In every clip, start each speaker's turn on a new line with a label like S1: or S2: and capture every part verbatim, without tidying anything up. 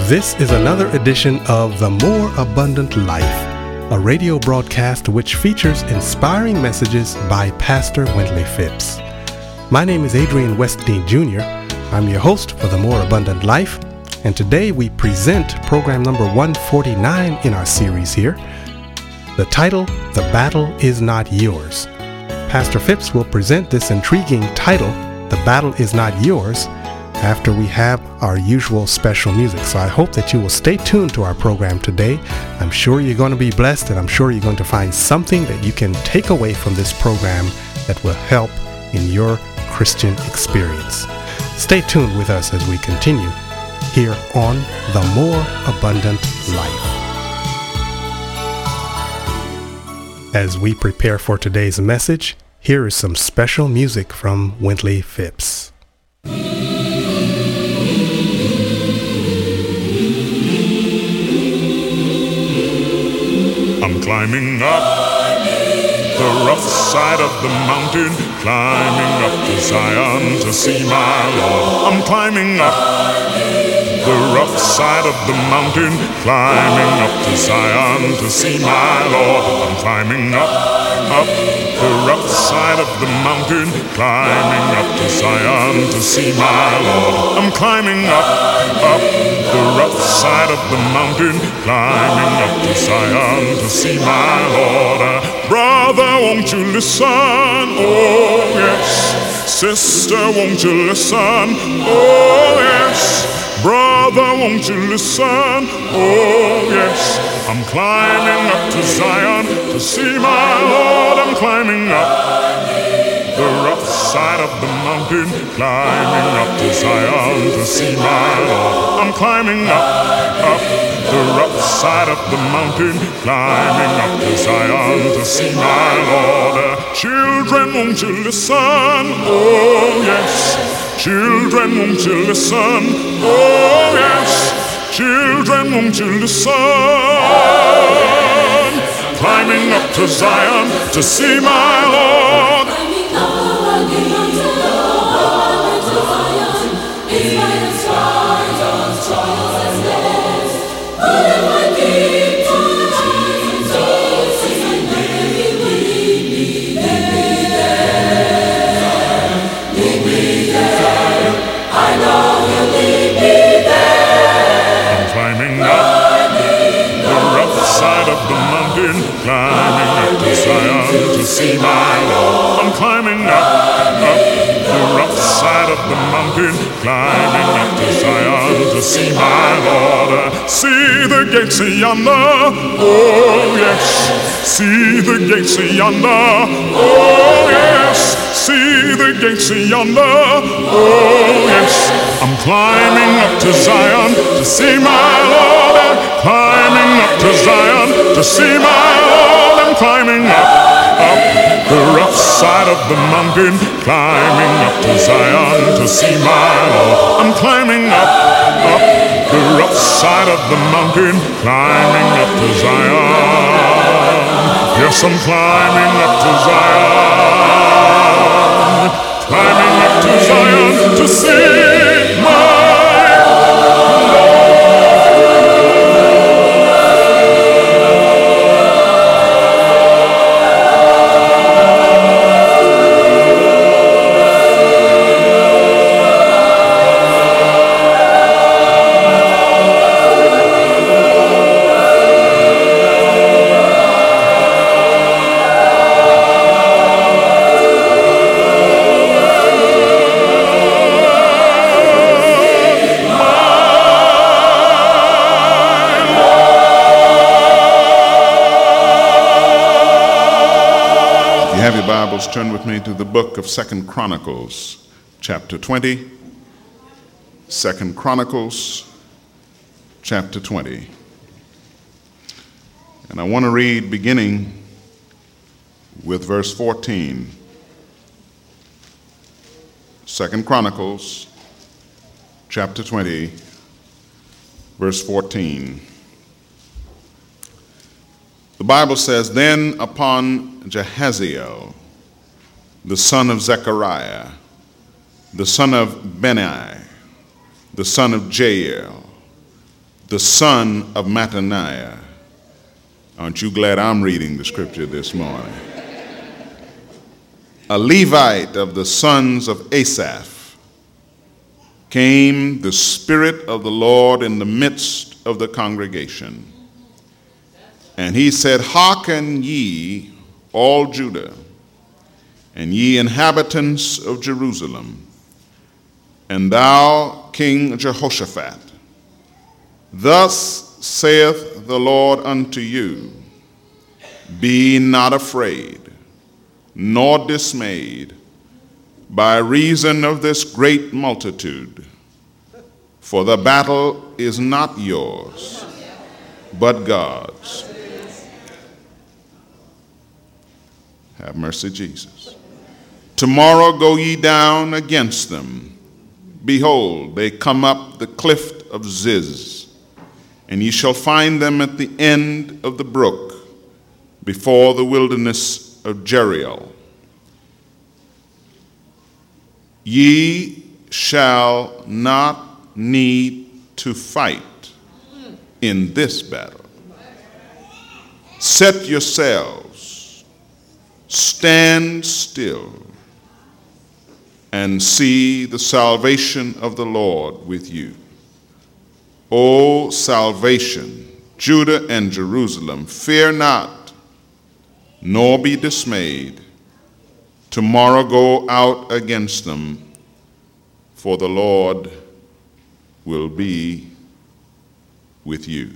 S1: This is another edition of The More Abundant Life, a radio broadcast which features inspiring messages by Pastor Wintley Phipps. My name is Adrian Westdean Junior I'm your host for The More Abundant Life, and today we present program number one forty-nine in our series here. The title, The Battle Is Not Yours. Pastor Phipps will present this intriguing title, The Battle Is Not Yours, after we have our usual special music. So I hope that you will stay tuned to our program today. I'm sure you're going to be blessed, and I'm sure you're going to find something that you can take away from this program that will help in your Christian experience. Stay tuned with us as we continue here on The More Abundant Life. As we prepare for today's message, here is some special music from Wintley Phipps.
S2: I'm climbing up the rough side of the mountain, climbing up to Zion to see my Lord. I'm climbing up the rough side of the mountain, climbing up to Zion to see my Lord. I'm climbing up, up the rough side of the mountain, climbing up to Zion to see my Lord. I'm climbing up, up the rough side of the mountain, climbing up to Zion to see my Lord. Uh, brother, won't you listen? Oh yes. Sister, won't you listen? Oh yes. Brother, won't you listen? Oh yes. I'm climbing up to Zion to see my Lord. I'm climbing up the rough side of the mountain, climbing up to Zion to see my Lord. I'm climbing up, up the rough side of the mountain, climbing up to Zion to see my Lord. Uh, children, won't you listen? Oh yes. Children, won't you listen? Oh yes. Children, won't you listen? Climbing up to Zion to see my Lord. Climbing up to Zion to see my Lord. I'm climbing up, up the rough side of the mountain, climbing up to Zion to see my Lord. Uh, see the gates yonder, oh yes. See the gates yonder, oh yes. See the gates yonder, oh yes. I'm climbing up to Zion to see my Lord. I'm climbing up to Zion to see my Lord. I'm climbing up, up the rough side of the mountain, climbing up to Zion to see my Lord. I'm climbing up, up the rough side of the mountain, climbing up to Zion. Yes, I'm climbing up to Zion, climbing up to Zion to see my Lord.
S3: Have your Bibles, turn with me to the book of Second Chronicles, chapter twenty. Second Chronicles, chapter twenty. And I want to read beginning with verse fourteen. Second Chronicles, chapter twenty, verse fourteen. The Bible says, "Then upon Jehaziel, the son of Zechariah, the son of Benai, the son of Jael, the son of Mattaniah. Aren't you glad I'm reading the scripture this morning? A Levite of the sons of Asaph, came the Spirit of the Lord in the midst of the congregation. And he said, Hearken ye, all Judah, and ye inhabitants of Jerusalem, and thou, King Jehoshaphat, thus saith the Lord unto you, be not afraid, nor dismayed, by reason of this great multitude, for the battle is not yours, but God's. Have mercy, Jesus. Tomorrow go ye down against them. Behold, they come up the cliff of Ziz, and ye shall find them at the end of the brook, before the wilderness of Jeriel. Ye shall not need to fight in this battle. Set yourselves, stand still, and see the salvation of the Lord with you. O salvation, Judah and Jerusalem, fear not, nor be dismayed. Tomorrow go out against them, for the Lord will be with you.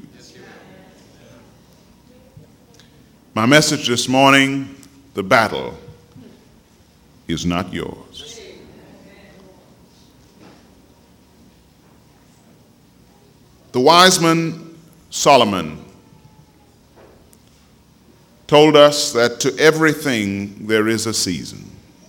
S3: My message this morning, the battle is not yours. The wise man Solomon told us that to everything there is a season,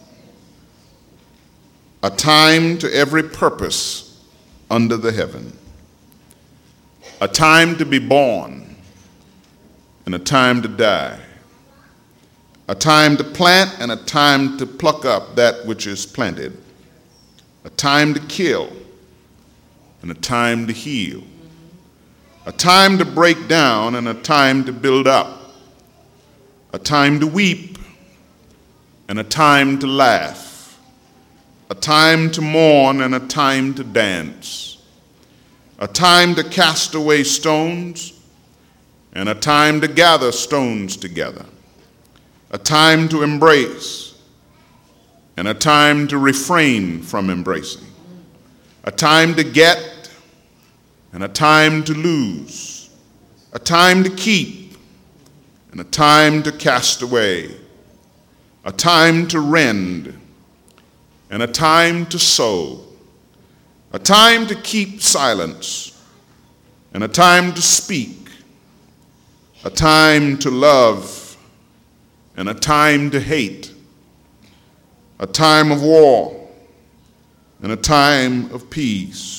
S3: a time to every purpose under the heaven, a time to be born and a time to die, a time to plant and a time to pluck up that which is planted, a time to kill and a time to heal, a time to break down and a time to build up, a time to weep and a time to laugh, a time to mourn and a time to dance, a time to cast away stones and a time to gather stones together, a time to embrace and a time to refrain from embracing, a time to get and a time to lose, a time to keep and a time to cast away, a time to rend and a time to sow, a time to keep silence and a time to speak, a time to love and a time to hate, a time of war and a time of peace.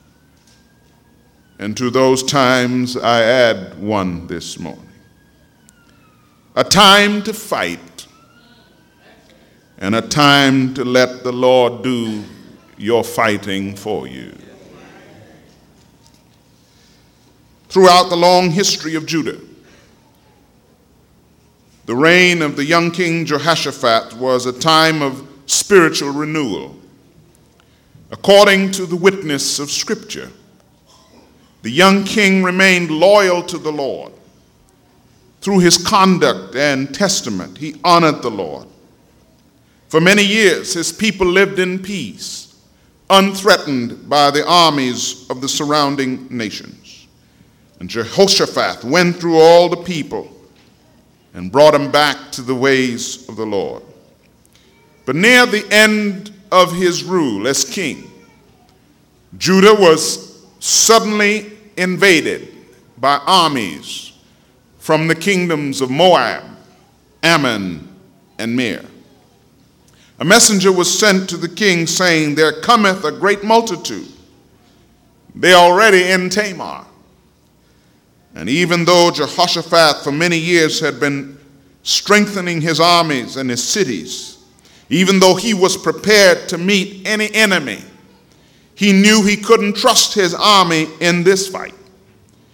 S3: And to those times I add one this morning. A time to fight and a time to let the Lord do your fighting for you. Throughout the long history of Judah, the reign of the young king Jehoshaphat was a time of spiritual renewal. According to the witness of Scripture, the young king remained loyal to the Lord. Through his conduct and testament, he honored the Lord. For many years, his people lived in peace, unthreatened by the armies of the surrounding nations. And Jehoshaphat went through all the people and brought them back to the ways of the Lord. But near the end of his rule as king, Judah was suddenly invaded by armies from the kingdoms of Moab, Ammon, and Mir. A messenger was sent to the king saying, there cometh a great multitude. They are already in Tamar. And even though Jehoshaphat for many years had been strengthening his armies and his cities, even though he was prepared to meet any enemy, he knew he couldn't trust his army in this fight.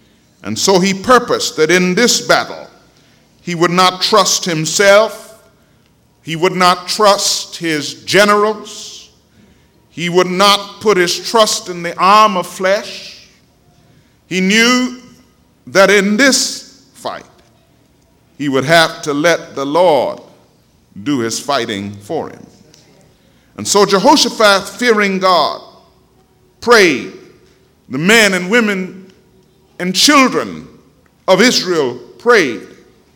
S3: And so he purposed that in this battle, he would not trust himself. He would not trust his generals. He would not put his trust in the arm of flesh. He knew that in this fight, he would have to let the Lord do his fighting for him. And so Jehoshaphat, fearing God, prayed. The men and women and children of Israel prayed.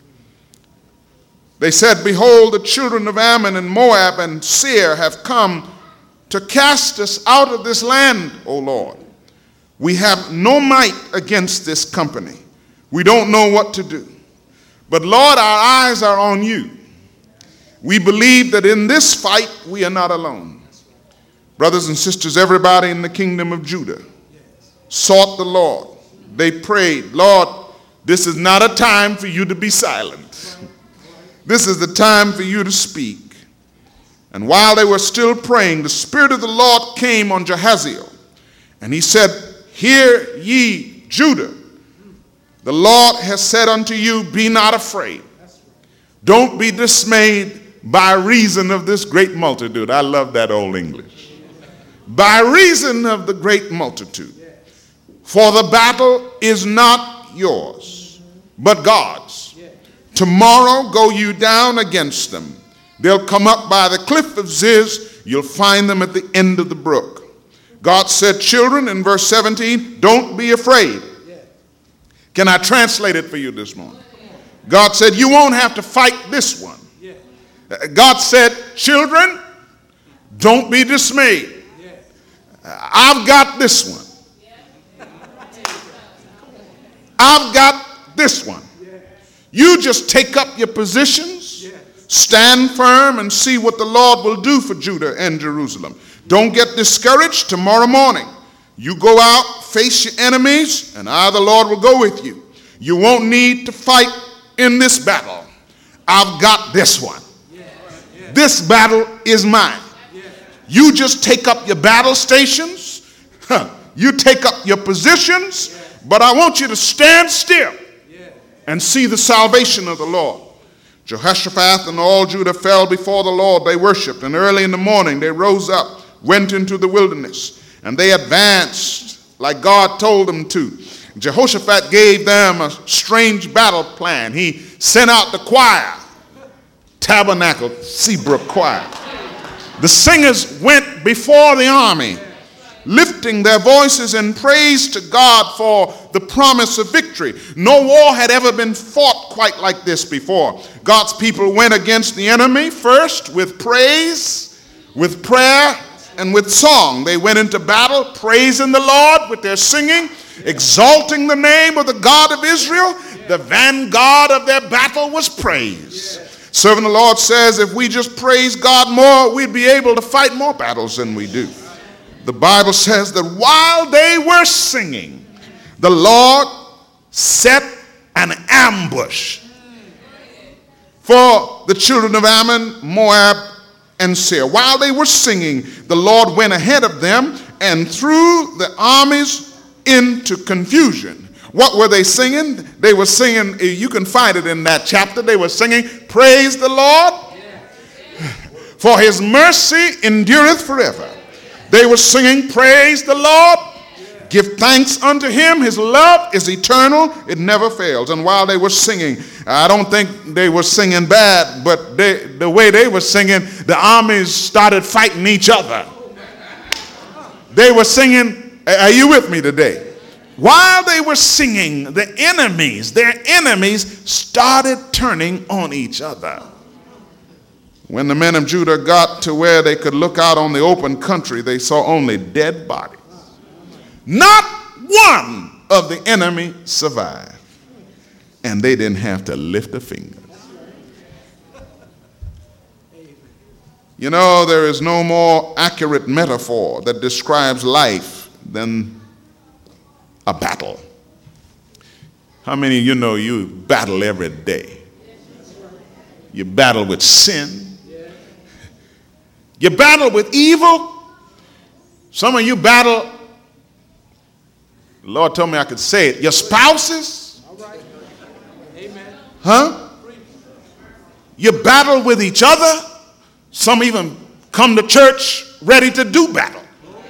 S3: They said, behold, the children of Ammon and Moab and Seir have come to cast us out of this land, O Lord. We have no might against this company. We don't know what to do. But Lord, our eyes are on you. We believe that in this fight we are not alone. Brothers and sisters, everybody in the kingdom of Judah sought the Lord. They prayed, Lord, this is not a time for you to be silent. This is the time for you to speak. And while they were still praying, the Spirit of the Lord came on Jehaziel. And he said, hear ye, Judah. The Lord has said unto you, be not afraid. Don't be dismayed by reason of this great multitude. I love that old English. By reason of the great multitude. For the battle is not yours, but God's. Tomorrow go you down against them. They'll come up by the cliff of Ziz. You'll find them at the end of the brook. God said, children, in verse seventeen, don't be afraid. Can I translate it for you this morning? God said, you won't have to fight this one. God said, children, don't be dismayed. I've got this one. I've got this one. You just take up your positions, stand firm, and see what the Lord will do for Judah and Jerusalem. Don't get discouraged. Tomorrow morning, you go out, face your enemies, and I, the Lord, will go with you. You won't need to fight in this battle. I've got this one. This battle is mine. You just take up your battle stations. Huh. You take up your positions. But I want you to stand still and see the salvation of the Lord. Jehoshaphat and all Judah fell before the Lord. They worshiped. And early in the morning they rose up, went into the wilderness. And they advanced like God told them to. Jehoshaphat gave them a strange battle plan. He sent out the choir. Tabernacle Seabrook Choir. The singers went before the army, lifting their voices in praise to God for the promise of victory. No war had ever been fought quite like this before. God's people went against the enemy first with praise, with prayer, and with song. They went into battle praising the Lord with their singing, exalting the name of the God of Israel. The vanguard of their battle was praise. Serving the Lord says if we just praise God more, we'd be able to fight more battles than we do. The Bible says that while they were singing, the Lord set an ambush for the children of Ammon, Moab, and Seir. While they were singing, the Lord went ahead of them and threw the armies into confusion. What were they singing? They were singing, you can find it in that chapter, they were singing, praise the Lord, for his mercy endureth forever. They were singing, praise the Lord, give thanks unto him, his love is eternal, it never fails. And while they were singing, I don't think they were singing bad, but they, the way they were singing, the armies started fighting each other. They were singing, are you with me today? While they were singing, the enemies, their enemies started turning on each other. When the men of Judah got to where they could look out on the open country, they saw only dead bodies. Not one of the enemy survived. And they didn't have to lift a finger. You know, there is no more accurate metaphor that describes life than a battle. How many of you know you battle every day? You battle with sin. You battle with evil. Some of you battle The Lord told me I could say it. Your spouses? Huh? You battle with each other. Some even come to church ready to do battle.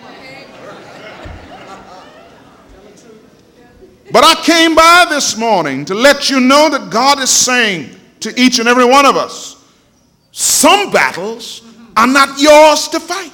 S3: But I came by this morning to let you know that God is saying to each and every one of us, some battles are not yours to fight.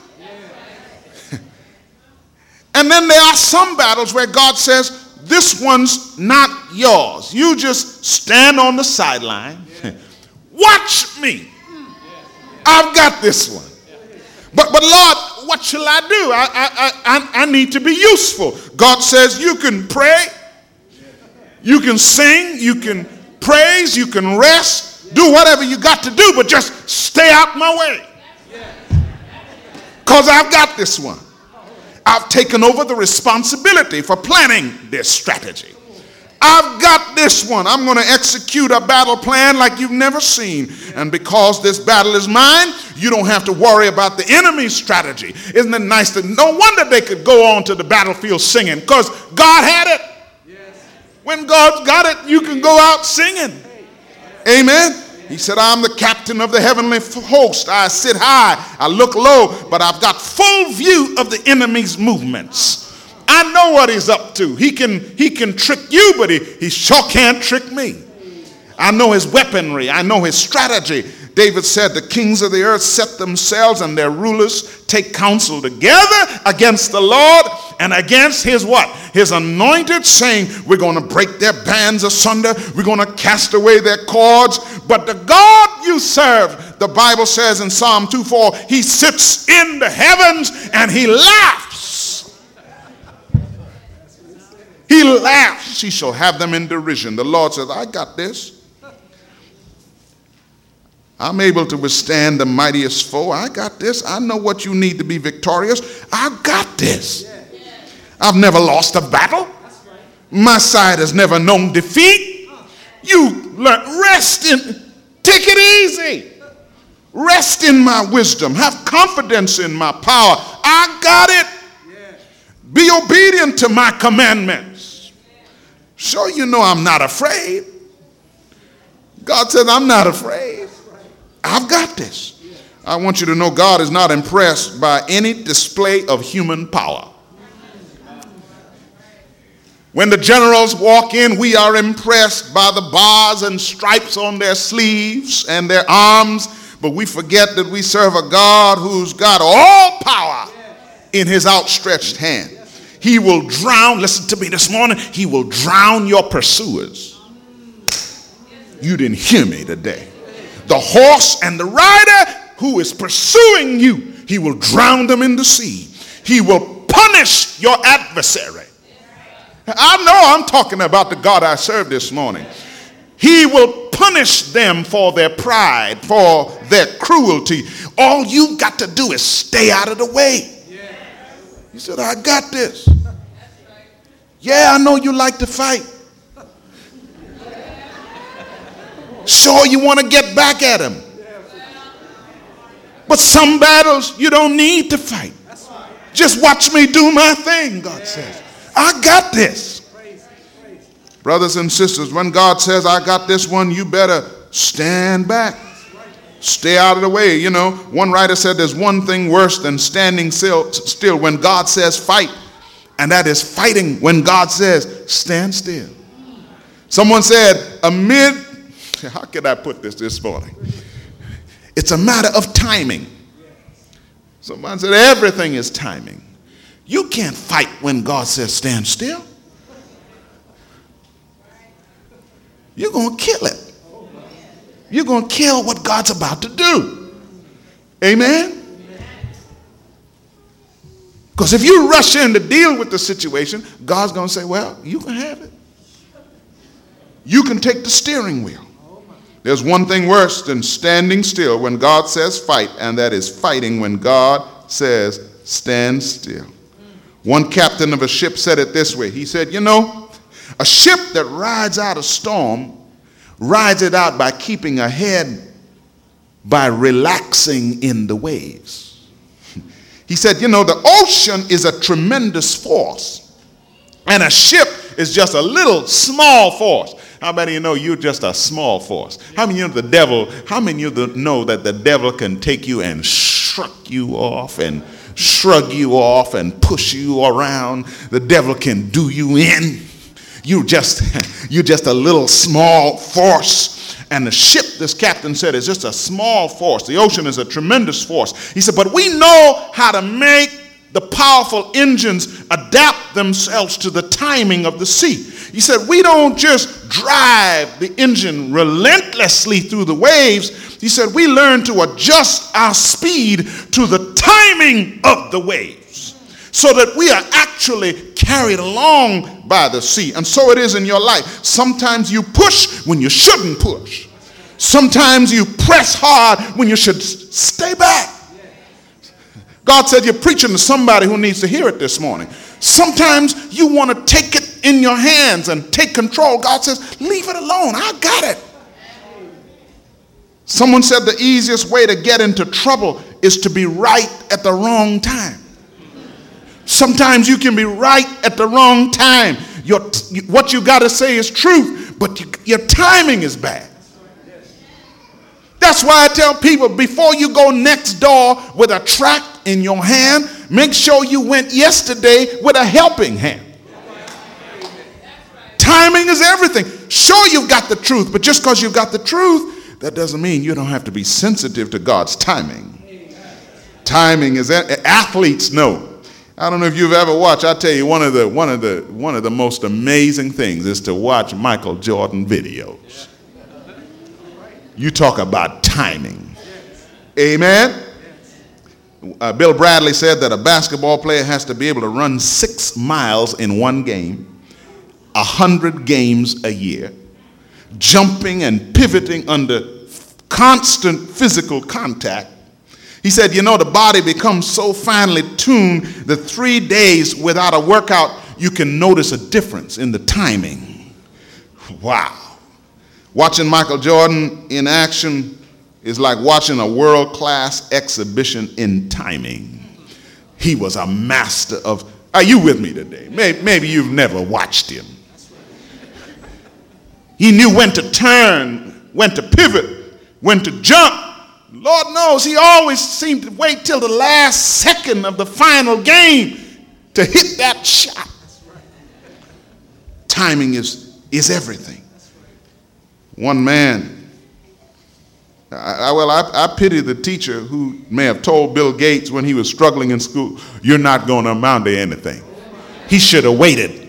S3: And then there are some battles where God says, this one's not yours. You just stand on the sideline. Watch me. I've got this one. But, but Lord, what shall I do? I, I, I, I need to be useful. God says you can pray. You can sing, you can praise, you can rest, do whatever you got to do, but just stay out my way. Because I've got this one. I've taken over the responsibility for planning this strategy. I've got this one. I'm going to execute a battle plan like you've never seen. And because this battle is mine, you don't have to worry about the enemy's strategy. Isn't it nice that no wonder they could go on to the battlefield singing, because God had it. When God's got it, you can go out singing. Amen. He said, I'm the captain of the heavenly host. I sit high, I look low, but I've got full view of the enemy's movements. I know what he's up to. He can, he can trick you, but he, he sure can't trick me. I know his weaponry. I know his strategy. David said, the kings of the earth set themselves and their rulers take counsel together against the Lord and against his what? His anointed, saying, we're going to break their bands asunder. We're going to cast away their cords. But the God you serve, the Bible says in Psalm two four, he sits in the heavens and he laughs. He laughs. He shall have them in derision. The Lord says, I got this. I'm able to withstand the mightiest foe. I got this. I know what you need to be victorious. I got this. I've never lost a battle. My side has never known defeat. You learn, rest in, take it easy. Rest in my wisdom. Have confidence in my power. I got it. Be obedient to my commandments. So you know I'm not afraid. God says I'm not afraid. I've got this. I want you to know God is not impressed by any display of human power. When the generals walk in, we are impressed by the bars and stripes on their sleeves and their arms, but we forget that we serve a God who's got all power in his outstretched hand. He will drown, listen to me this morning, he will drown your pursuers. You didn't hear me today. The horse and the rider who is pursuing you, he will drown them in the sea. He will punish your adversary. I know I'm talking about the God I serve this morning. He will punish them for their pride, for their cruelty. All you got to do is stay out of the way. He said, I got this. Yeah, I know you like to fight. Sure, you want to get back at him. But some battles you don't need to fight. Just watch me do my thing, God says. I got this. Brothers and sisters, when God says I got this one, you better stand back. Stay out of the way. You know, one writer said there's one thing worse than standing still, still when God says fight, and that is fighting when God says stand still. Someone said, amid, how can I put this this morning? It's a matter of timing. Someone said everything is timing. You can't fight when God says stand still. You're going to kill it. You're going to kill what God's about to do. Amen? Because if you rush in to deal with the situation, God's going to say, well, you can have it. You can take the steering wheel. There's one thing worse than standing still when God says fight, and that is fighting when God says stand still. One captain of a ship said it this way. He said, you know, a ship that rides out a storm rides it out by keeping ahead, by relaxing in the waves. He said, you know, the ocean is a tremendous force, And a ship is just a little small force. How many of you know you're just a small force? How many of you know the devil, how many of you know that the devil can take you and shrug you off and shrug you off and push you around? The devil can do you in. You just, you're just a little small force. And the ship, this captain said, is just a small force. The ocean is a tremendous force. He said, but we know how to make the powerful engines adapt themselves to the timing of the sea. He said, we don't just drive the engine relentlessly through the waves. He said, we learn to adjust our speed to the timing of the waves so that we are actually carried along by the sea. And so it is in your life. Sometimes you push when you shouldn't push. Sometimes you press hard when you should stay back. God said you're preaching to somebody who needs to hear it this morning. Sometimes you want to take it in your hands and take control. God says, leave it alone. I got it. Someone said the easiest way to get into trouble is to be right at the wrong time. Sometimes you can be right at the wrong time. Your, what you got to say is truth, but you, your timing is bad. That's why I tell people, before you go next door with a tract in your hand, make sure you went yesterday with a helping hand. Timing is everything. Sure, you've got the truth, but just because you've got the truth, that doesn't mean you don't have to be sensitive to God's timing. Timing is, athletes know. I don't know if you've ever watched. I tell you, one of the one of the one of the most amazing things is to watch Michael Jordan videos. You talk about timing. Amen. Uh, Bill Bradley said that a basketball player has to be able to run six miles in one game, a hundred games a year, jumping and pivoting under constant physical contact. He said, you know, the body becomes so finely tuned that three days without a workout, you can notice a difference in the timing. Wow. Watching Michael Jordan in action is like watching a world-class exhibition in timing. He was a master of, are you with me today? Maybe, maybe you've never watched him. He knew when to turn, when to pivot, when to jump. Lord knows he always seemed to wait till the last second of the final game to hit that shot. Timing is, is everything. One man, I, I, well, I, I pity the teacher who may have told Bill Gates when he was struggling in school, you're not going to amount to anything. He should have waited.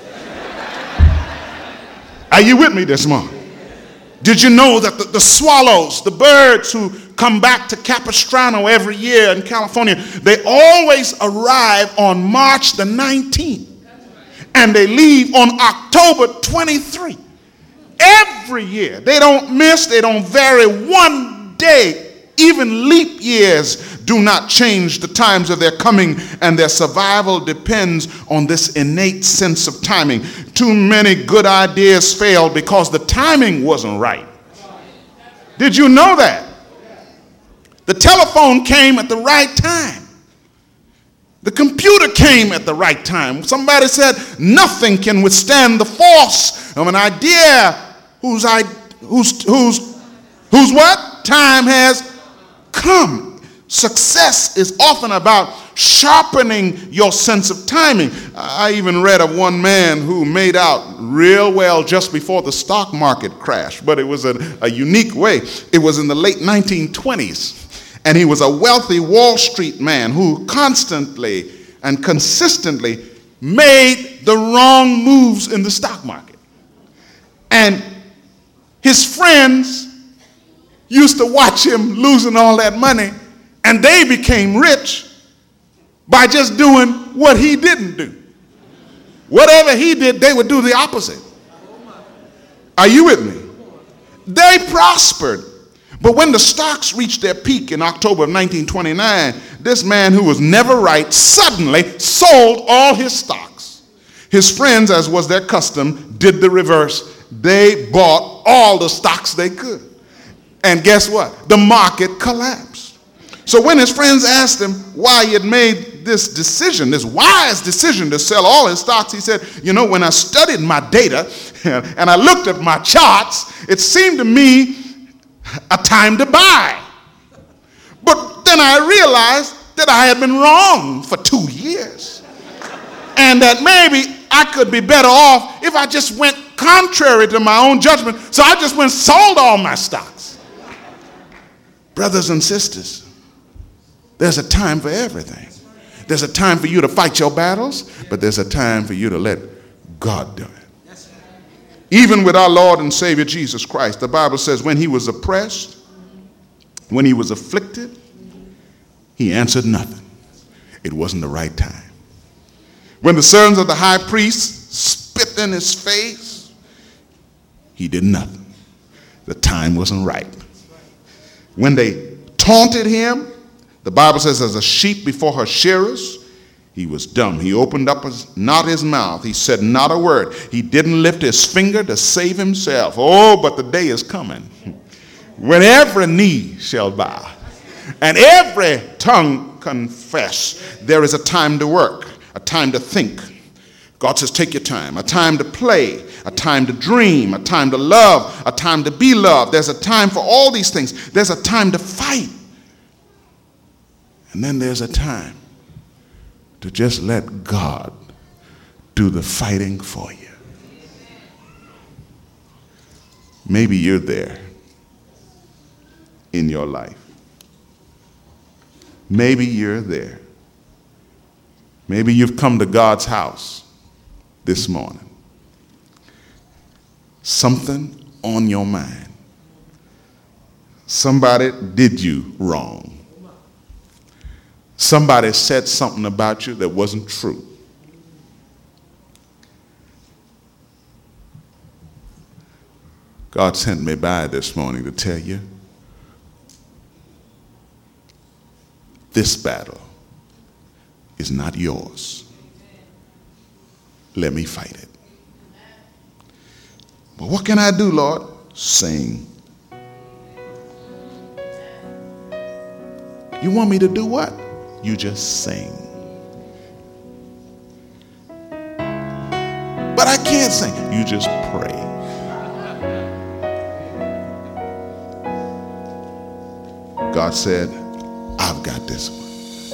S3: Are you with me this morning? Did you know that the, the swallows, the birds who come back to Capistrano every year in California, they always arrive on March the nineteenth and they leave on October twenty-third. Every year. They don't miss, they don't vary one day. Even leap years do not change the times of their coming, and their survival depends on this innate sense of timing. Too many good ideas failed because the timing wasn't right. Did you know that? The telephone came at the right time. The computer came at the right time. Somebody said nothing can withstand the force of an idea whose I whose whose whose what? Time has come. Success is often about sharpening your sense of timing. I even read of one man who made out real well just before the stock market crashed, but it was a, a unique way. It was in the late nineteen twenties. And he was a wealthy Wall Street man who constantly and consistently made the wrong moves in the stock market. And his friends used to watch him losing all that money, and they became rich by just doing what he didn't do. Whatever he did, they would do the opposite. Are you with me? They prospered. But when the stocks reached their peak in October of nineteen twenty-nine, this man who was never right suddenly sold all his stocks. His friends, as was their custom, did the reverse. They bought all the stocks they could. And guess what? The market collapsed. So when his friends asked him why he had made made this decision, this wise decision to sell all his stocks. He said, you know, when I studied my data and I looked at my charts, it seemed to me a time to buy. But then I realized that I had been wrong for two years and that maybe I could be better off if I just went contrary to my own judgment. So I just went and sold all my stocks. Brothers and sisters, there's a time for everything. There's a time for you to fight your battles, but there's a time for you to let God do it. Even with our Lord and Savior Jesus Christ, the Bible says when he was oppressed, when he was afflicted, he answered nothing. It wasn't the right time. When the sons of the high priest spit in his face, he did nothing. The time wasn't right. When they taunted him, the Bible says as a sheep before her shearers, he was dumb. He opened up his, not his mouth. He said not a word. He didn't lift his finger to save himself. Oh, but the day is coming when every knee shall bow and every tongue confess. There is a time to work, a time to think. God says take your time, a time to play, a time to dream, a time to love, a time to be loved. There's a time for all these things. There's a time to fight. And then there's a time to just let God do the fighting for you. Maybe you're there in your life. Maybe you're there. Maybe you've come to God's house this morning. Something on your mind. Somebody did you wrong. Somebody said something about you that wasn't true. God sent me by this morning to tell you this battle is not yours. Let me fight it. But what can I do, Lord? Sing. You want me to do what? You just sing. But I can't sing. You just pray. God said, I've got this one.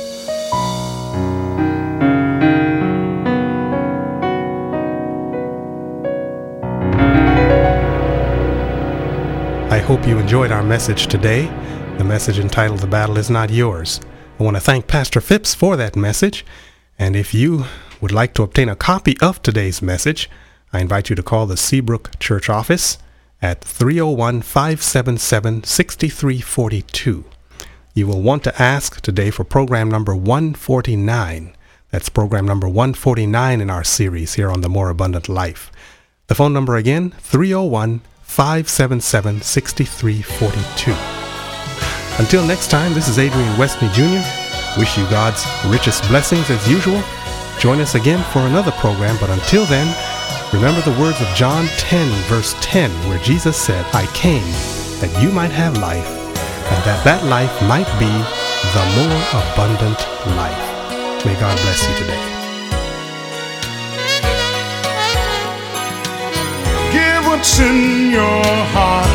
S1: I hope you enjoyed our message today, the message entitled The Battle Is Not Yours. I want to thank Pastor Phipps for that message, and if you would like to obtain a copy of today's message, I invite you to call the Seabrook Church office at three oh one, five seven seven, six three four two. You will want to ask today for program number one forty-nine. That's program number one forty-nine in our series here on The More Abundant Life. The phone number again, three oh one, five seven seven, six three four two. Until next time, this is Adrian Westney Junior Wish you God's richest blessings as usual. Join us again for another program, but until then, remember the words of John ten, verse ten, where Jesus said, I came that you might have life, and that that life might be the more abundant life. May God bless you today.
S2: Give what's in your heart.